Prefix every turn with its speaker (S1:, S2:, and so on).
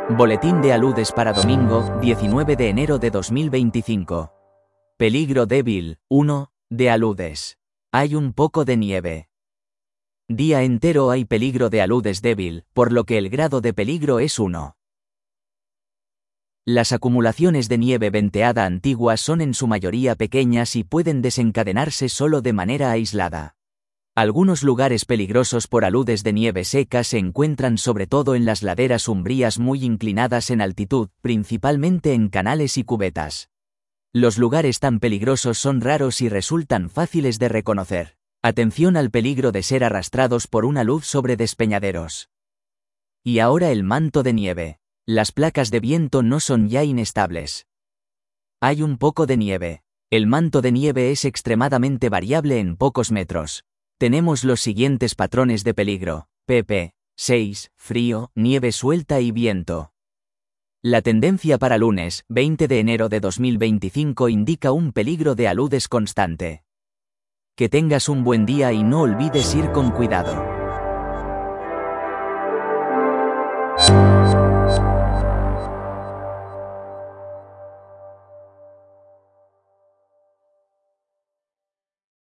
S1: Boletín de aludes para domingo, 19 de enero de 2025. Peligro débil, 1, de aludes. Hay un poco de nieve. Día entero hay peligro de aludes débil, por lo que el grado de peligro es 1. Las acumulaciones de nieve venteada antiguas son en su mayoría pequeñas y pueden desencadenarse solo de manera aislada. Algunos lugares peligrosos por aludes de nieve seca se encuentran sobre todo en las laderas umbrías muy inclinadas en altitud, principalmente en canales y cubetas. Los lugares tan peligrosos son raros y resultan fáciles de reconocer. Atención al peligro de ser arrastrados por una luz sobre despeñaderos. Y ahora el manto de nieve. Las placas de viento no son ya inestables. Hay un poco de nieve. El manto de nieve es extremadamente variable en pocos metros. Tenemos los siguientes patrones de peligro: pp. 6, frío, nieve suelta y viento. La tendencia para lunes, 20 de enero de 2025 indica un peligro de aludes constante. Que tengas un buen día y no olvides ir con cuidado.